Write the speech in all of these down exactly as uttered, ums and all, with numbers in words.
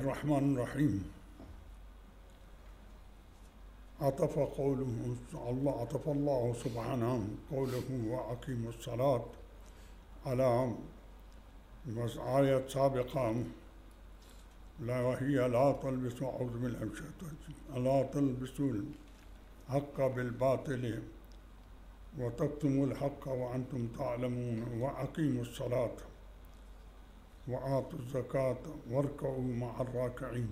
الرحمن الرحيم. عطف قوله الله عطف الله سبحانه قوله وأقيموا الصلاة على آية سابقة لا وهي لا تلبسوا أعوذ بالله من الشيطان الرجيم لا تلبسوا الحق بالباطل وتكتموا الحق وأنتم تعلمون وأقيموا الصلاة وآتوا الزكاة واركعوا مع الراكعين.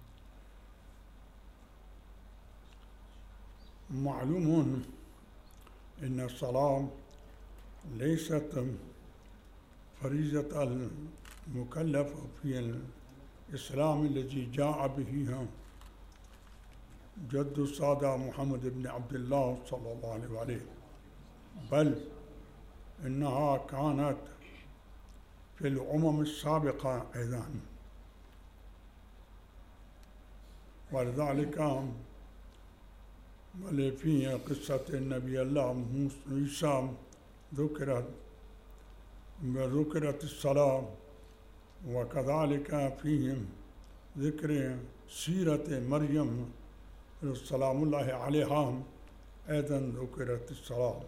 معلوم أن الصلاة ليست فريضة المكلف في الإسلام الذي جاء به جد السادة محمد بن عبد الله صلى الله عليه وآله، بل إنها كانت في الأمم السابقة أيضا، ولذلك بل في قصة النبي الله عيسى ذكرت وذكرت الصلاة، وكذلك فيهم ذكر سيرة مريم سلام الله عليها أيضا ذكرت الصلاة.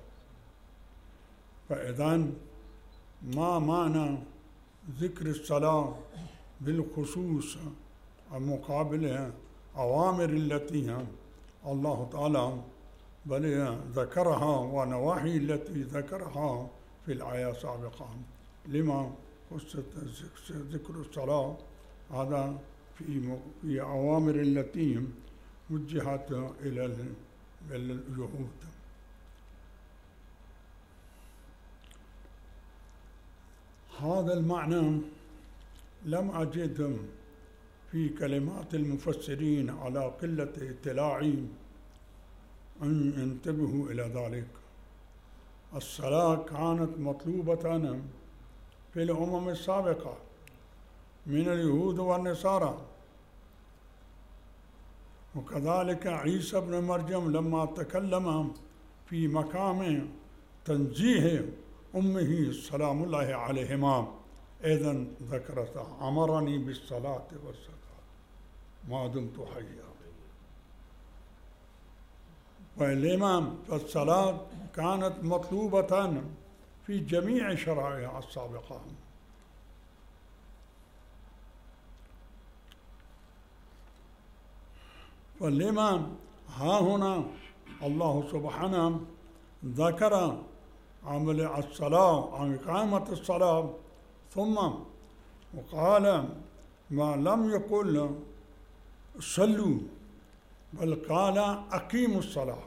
فإذا ما معنى ذكر الصلاة بالخصوص مقابل أوامر التي الله تعالى بل ذكرها ونواهي التي ذكرها في الآية السابقة؟ لما قصة ذكر الصلاة هذا في في أوامر التي وجهت إلى اليهود. هذا المعنى لم أجد في كلمات المفسرين على قلة اطلاعي أن ينتبهوا إلى ذلك. الصلاة كانت مطلوبة في الأمم السابقة من اليهود والنصارى، وكذلك عيسى بن مريم لما تكلم في مقام تنزيه أمه سلام الله عليهما أيضا ذكرت أمرني بالصلاة والزكاة ما دمت حيا. والإمام فالصلاة كانت مطلوبة في جميع شرائع السابقة. والإمام ها هنا الله سبحانه ذكر عمل الصلاة عن إقامة الصلاة، ثم وقال ما لم يقل صلوا بل قال أقيموا الصلاة.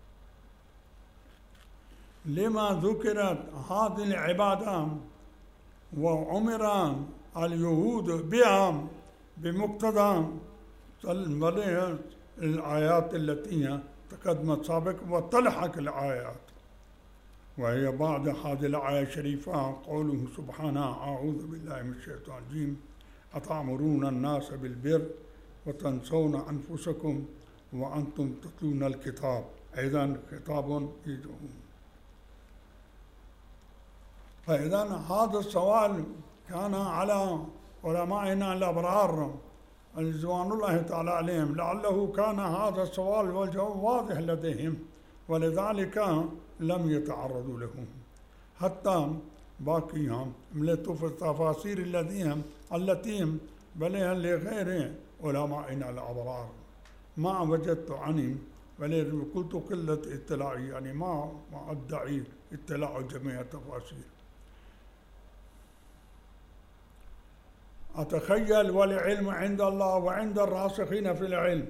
لما ذكرت هذه العبادة وأمر اليهود بها بمقتضى الآيات التي تقدمت سابقا وتلحق الآيات، وهي بعد هذه الآية الشريفة قوله سبحانه أعوذ بالله من الشيطان الرجيم أتأمرون الناس بالبر وتنسون أنفسكم وأنتم تتلون الكتاب. أيضا خطاب يدعون. فإذا هذا السؤال كان على علمائنا الأبرار رضوان الله تعالى عليهم، لعله كان هذا السؤال والجواب واضح لديهم ولذلك لم يتعرضوا له. حتى باقي من التفاسير الذين التي بل لغير علمائنا الأبرار ما وجدت عنهم، بل قلت قلة اطلاعي، يعني ما ما أدعي اطلاع جميع التفاسير. أتخيل والعلم عند الله وعند الراسخين في العلم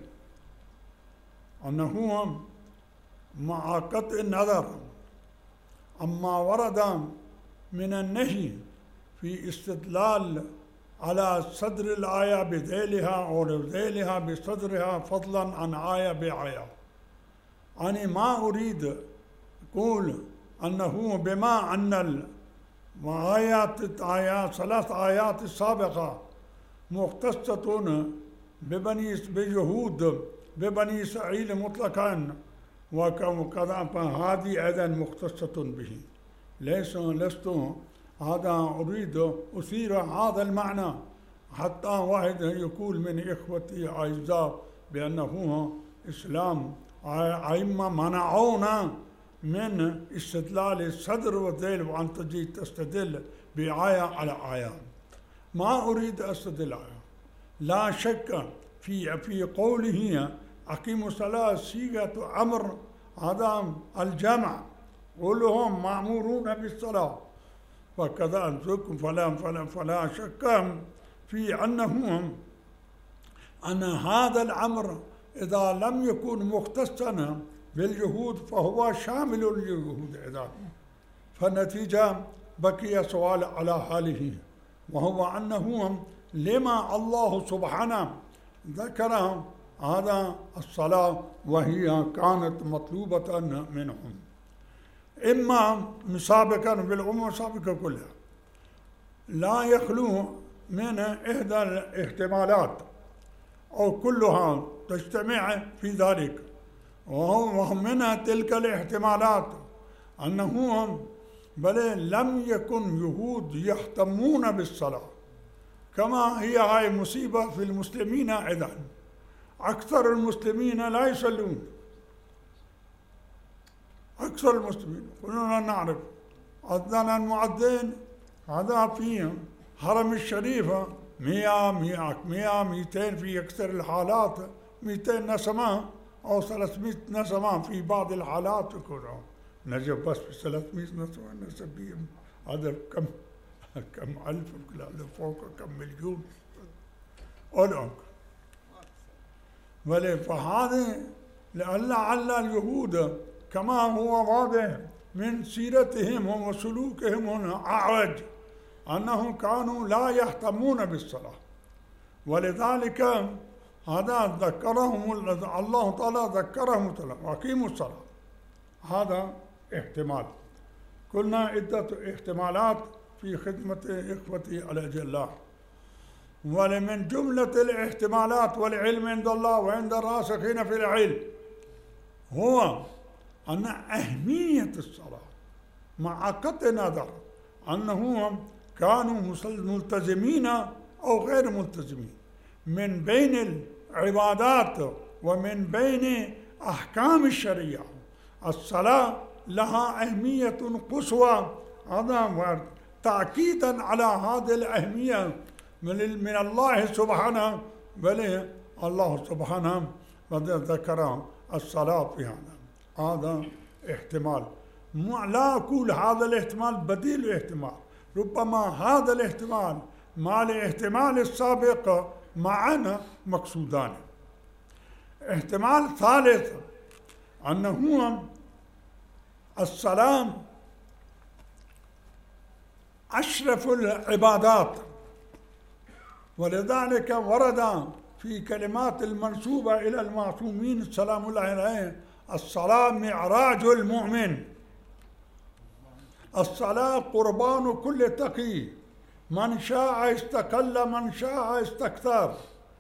أنه مع قطع النظر أما ورد من النهي في استدلال على صدر الآية بذيلها أو ذيلها بصدرها فضلا عن آية بآية، أنا ما أريد أقول أنه بما أن وآيات آيات ثلاث آيات السابقة مختصة ببني باليهود ببني إسرائيل مطلقا وكذا، فهذه أيضا مختصة به. ليس لست هذا أريد أثير هذا المعنى حتى واحد يقول من إخوتي أعزاء بأنه إسلام أئمة منعونا من استدلال الصدر والذيل، وأن تجي تستدل بآية على آية. ما أريد أستدل آية، لا شك في في قوله أقيموا الصلاة صيغة أمر، هذا الجمع، كلهم مأمورون بالصلاة، وكذا أنزلكم فلا فلا فلا شك في أنه أن هذا الأمر إذا لم يكن مختصا باليهود فهو شامل لليهود إذا، فالنتيجة بقي سؤال على حاله، وهو أنه لما الله سبحانه ذكر هذا الصلاة وهي كانت مطلوبة منهم، إما مسابقا بالأمم السابقة كلها، لا يخلو من إحدى الاحتمالات أو كلها تجتمع في ذلك، وهو من تلك الاحتمالات أنهم بل لم يكن يهود يهتمون بالصلاة، كما هي هاي مصيبة في المسلمين أيضا، أكثر المسلمين لا يصلون، أكثر المسلمين كلنا نعرف أذن المؤذن هذا في حرم الشريف مئة مئة مئة مئتين في أكثر الحالات، مئتين نسمة أو ثلاثمئة نسمة في بعض الحالات، كلهم نجيب بس في ثلاثمئة نسمة نسبيهم، هذا كم كم ألف فوق كم مليون أولئك. بل فهذه لعل اليهود كما هو واضح من سيرتهم وسلوكهم هنا أعوج أنهم كانوا لا يهتمون بالصلاة، ولذلك هذا ذكرهم الله تعالى، ذكرهم وأقيموا الصلاة. هذا احتمال، قلنا عدة احتمالات في خدمة إخوتي الأجلاء. ولمن جملة الاحتمالات والعلم عند الله وعند الراسخين في العلم هو أن أهمية الصلاة مع قطع النظر أنهم كانوا ملتزمين أو غير ملتزمين، من بين العبادات ومن بين أحكام الشريعة الصلاة لها أهمية قصوى، هذا تأكيدا على هذه الأهمية من الله سبحانه، بل الله سبحانه ذكر الصلاة في هذا. هذا احتمال، لا أقول هذا الاحتمال بديل الاحتمال، ربما هذا الاحتمال مع الاحتمال السابق معنا مقصودان. احتمال ثالث أنه الصلاة أشرف العبادات، ولذلك ورد في كلمات المنسوبة إلى المعصومين السلام الله عليهم: الصلاة معراج المؤمن، الصلاة قربان كل تقي، من شاء استقل من شاء استكثر.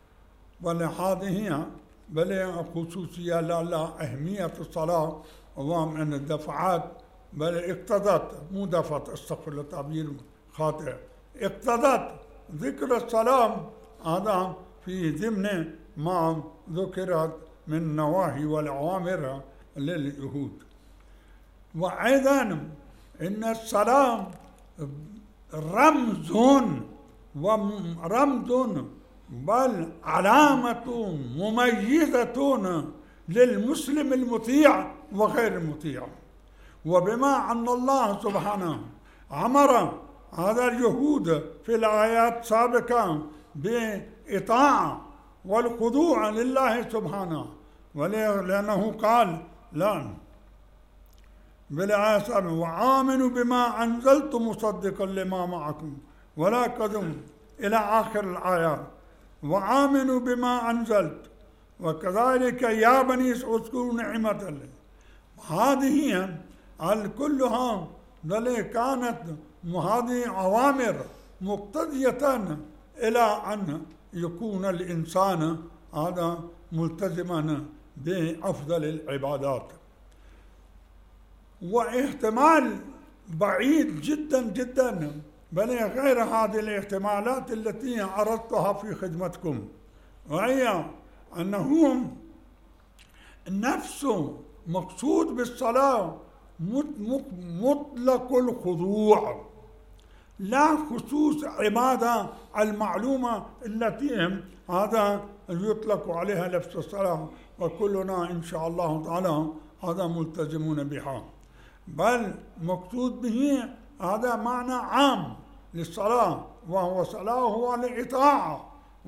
ولهذه بل خصوصية لا أهمية الصلاة ومن الدفعات، بل اقتضت مو دفعت، استغفر الله تعبير خاطئ، اقتضت ذكر الصلاة هذا في ضمن ما ذكرت من النواهي والأوامر لليهود. وأيضا إن الصلاة رمز ورمز بل علامة مميزة للمسلم المطيع وغير المطيع. وبما أن الله سبحانه أمر هذا اليهود في الآيات السابقة بإطاعة والخضوع لله سبحانه، ولأنه قال لا بالآية السابقة: وآمنوا بما أنزلت مصدقا لما معكم ولا قدم إلى آخر الآيات، وآمنوا بما أنزلت، وكذلك يا بني اذكروا نعمة الله. هذه كلها كانت هذه أوامر مقتضية إلى أن يكون الإنسان هذا ملتزما بأفضل العبادات. واحتمال بعيد جدا جدا بل غير هذه الاحتمالات التي عرضتها في خدمتكم، وهي أنه نفس مقصود بالصلاة مطلق الخضوع، لا خصوص عبادة المعلومة التي هذا يطلق عليها لفظ الصلاة، وكلنا إن شاء الله تعالى هذا ملتزمون بها، بل مقصود به هذا معنى عام للصلاة، وهو صلاة هو الإطاعة،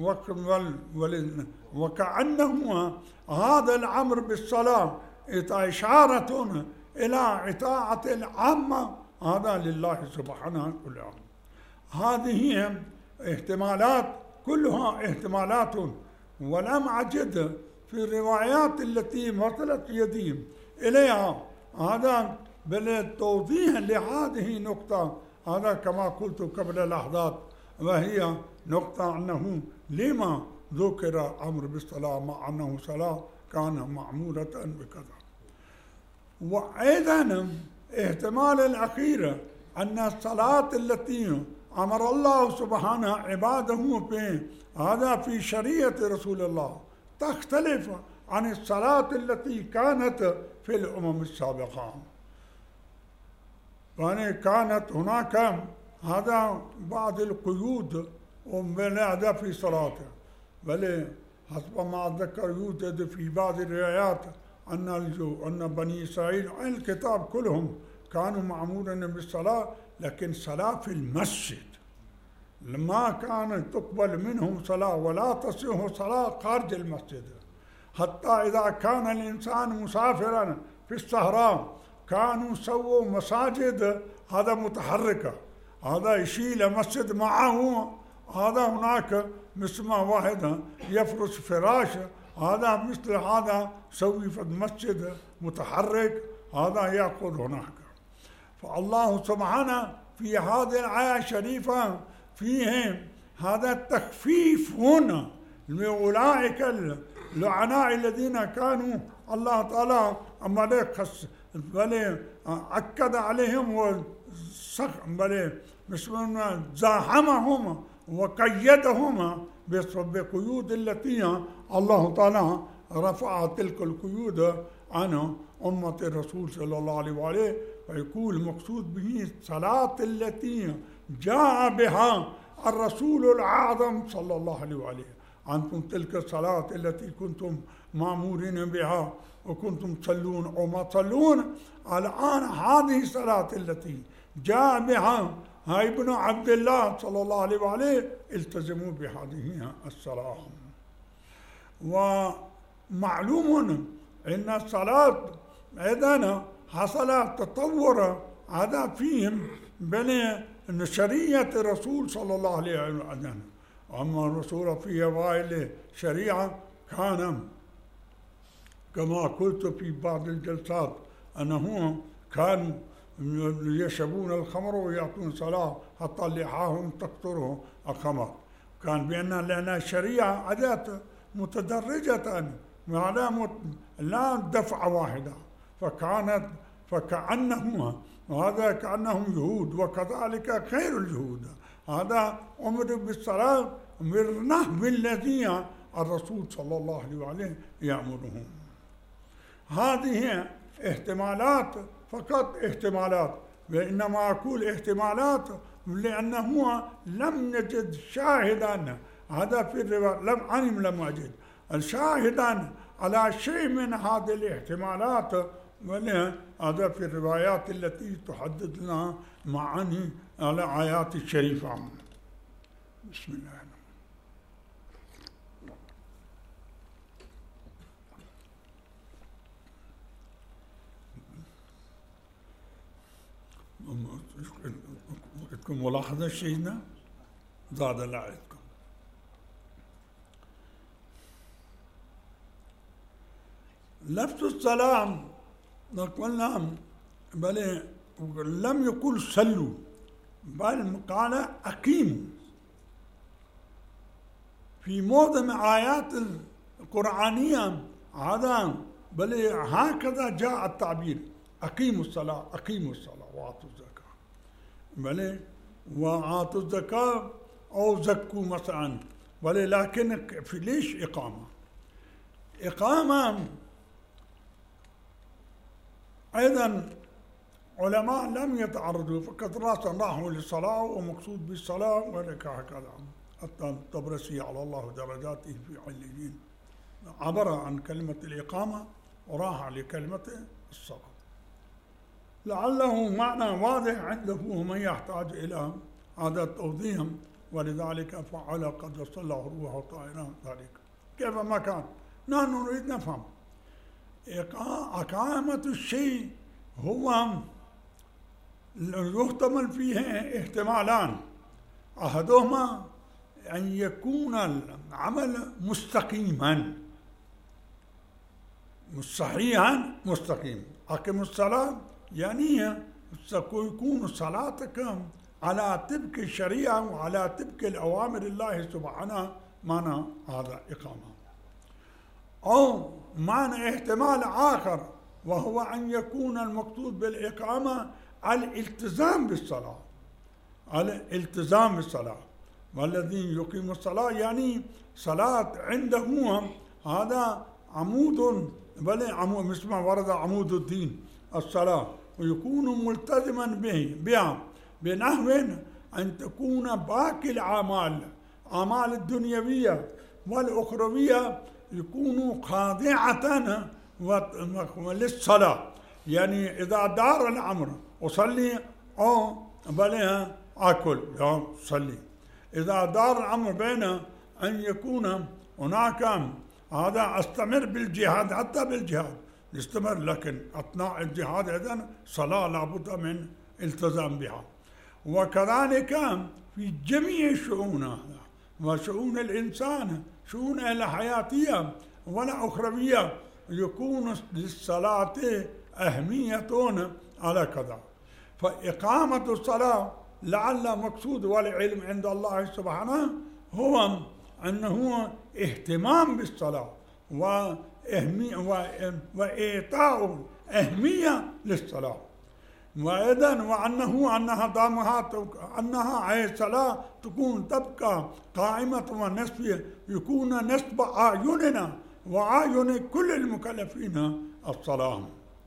وكأنه هذا الأمر بالصلاة إشارة إلى إطاعة العامة هذا لله سبحانه وتعالى. هذه احتمالات كلها احتمالات، ولم أجد في الروايات التي وصلت يدي إليها هذا بالتوضيح لهذه النقطة، هذا كما قلت قبل لحظات، وهي نقطة أنه لما ذكر أمر بالصلاة مع أنه صلاة كان معمورة بكذا. وأيضا احتمال الأخير أن الصلاة التي أمر الله سبحانه عباده به هذا في شريعة رسول الله تختلف عن الصلاة التي كانت في الأمم السابقة، يعني كانت هناك هذا بعض القيود وهذا في صلاته، بل حسب ما ذكر يوجد في بعض الروايات أن أن بني إسرائيل الكتاب كلهم كانوا مأمورين بالصلاة، لكن صلاة في المسجد، لما كانت تقبل منهم صلاة ولا تصح صلاة خارج المسجد، حتى إذا كان الإنسان مسافرا في الصحراء كانوا سووا مساجد هذا متحركة، هذا يشيل مسجد معه، هذا هناك مثل ما واحد يفرش فراش، هذا مثل هذا سوي في المسجد متحرك، هذا يأخذ هناك. فالله سبحانه في هذه الآية الشريفة فيه هذا التخفيف هنا لأولئك العناء الذين كانوا الله تعالى أما بل أكد عليهم بل زاحمهم وقيدهم بقيود التي الله تعالى رفع تلك القيود عن أمة الرسول صلى الله عليه وآله، فيقول المقصود به الصلاة التي جاء بها الرسول الأعظم صلى الله عليه وآله. أنتم تلك الصلاة التي كنتم مأمورين بها وكنتم تصلون أو ما تصلون، الآن هذه الصلاة التي جاء بها ابن عبد الله صلى الله عليه وآله التزموا بهذه الصلاة. ومعلوم أن الصلاة أيضا حصل تطور هذا فيهم بين شريعة الرسول صلى الله عليه وسلم. أما الرسول في أوائل شريعة كان كما قلت في بعض الجلسات أنه كانوا يشربون الخمر ويعطون صلاة حتى لحاهم تقطره الخمر، كان بأن لأن الشريعة أتت متدرجة لا دفعة واحدة، فكانت فكأنهم هذا كأنهم يهود، وكذلك خير اليهود هذا أمر بالصلاة بالنحو الذي الرسول صلى الله عليه وآله يأمرهم. هذه احتمالات فقط احتمالات، وإنما أقول احتمالات لأنه لم نجد شاهدا هذا في الرواية، لم أنم لم أجد الشاهدا على شيء من هذه الاحتمالات هذا في الروايات التي تحدد لنا معاني الآيات الشريفة. بسم الله. عندكم ملاحظة شيئا زاد الله عندكم. لفظ السلام قلنا بل لم يقل صلوا بل قال أقيموا. في معظم آيات القرآنية هذا بل هكذا جاء التعبير أقيموا الصلاة أقيموا الصلاة وآتوا الزكاة، بل وآتوا الزكاة أو زكوا مثلا، ولكن في ليش إقامة؟ إقامة أيضا علماء لم يتعرضوا، فقط راسا راحوا للصلاة ومقصود بالصلاة ولك هكذا. الطبرسي على الله درجاته في عليين عبر عن كلمة الإقامة وراح لكلمة الصلاة، لعله معنى واضح عنده ومن يحتاج إلى هذا التوضيح، ولذلك فعل قد وصل روحه طائرا ذلك كيف ما كان. نحن نريد نفهم إقامة الشيء هو يحتمل فيه احتمالان، أحدهما أن يكون العمل مستقيما صحيحا مستقيم. أقم الصلاة يعني يكون صلاتك على طبق الشريعة وعلى طبق الأوامر الله سبحانه، معنى هذا إقامة. أو معنى احتمال آخر وهو أن يكون المقصود بالإقامة الالتزام بالصلاة، الالتزام بالصلاة، والذي يقيم الصلاة يعني صلاة عنده هذا عمود، بل عمود مثل ما ورد عمود الدين الصلاة، ويكون ملتزما به بها بنحو أن تكون باقي الأعمال أعمال الدنيوية والأخروية يكونوا خاضعة للصلاة. يعني إذا دار الأمر أصلي أو بل أكل أو صلي، إذا دار الأمر بين أن يكون هناك هذا أستمر بالجهاد حتى بالجهاد يستمر، لكن أثناء الجهاد إذن صلاة لابد من التزام بها. وكذلك في جميع الشؤون وشؤون الإنسان شؤون الحياتية ولا أخروية يكون للصلاة أهمية على كذا. فإقامة الصلاة لعل مقصود والعلم عند الله سبحانه هو أنه اهتمام بالصلاة وإعطاء أهمية للصلاة، وأيضا وأنه أنها دامها أنها أي الصلاة تكون تبقى قائمة ونصف يكون نصب أعيننا وأعين كل المكلفين الصلاة.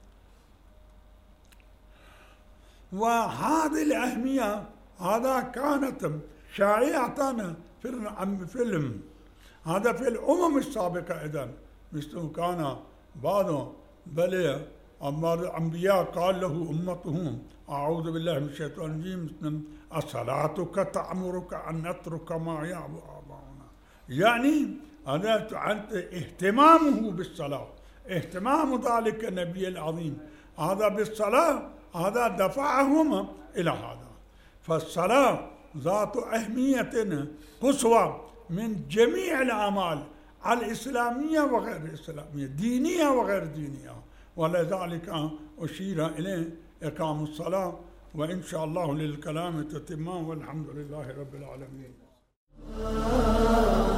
وهذه الأهمية هذا كانت شائعة في الفيلم هذا في الأمم السابقة إذن، مثل كان بعض بل أما الأنبياء قال له أمتهم أعوذ بالله من الشيطان الرجيم أصلاتك تأمرك أن نترك ما يعبد آباؤنا، يعني هذا اهتمامه بالصلاة، اهتمام ذلك النبي العظيم هذا بالصلاة هذا دفعهم إلى هذا. فالصلاة ذات أهمية قصوى من جميع الأعمال الإسلامية وغير الإسلامية، دينية وغير دينية، ولذلك أشير إليه إقام الصلاة. وإن شاء الله للكلام تتمام، والحمد لله رب العالمين.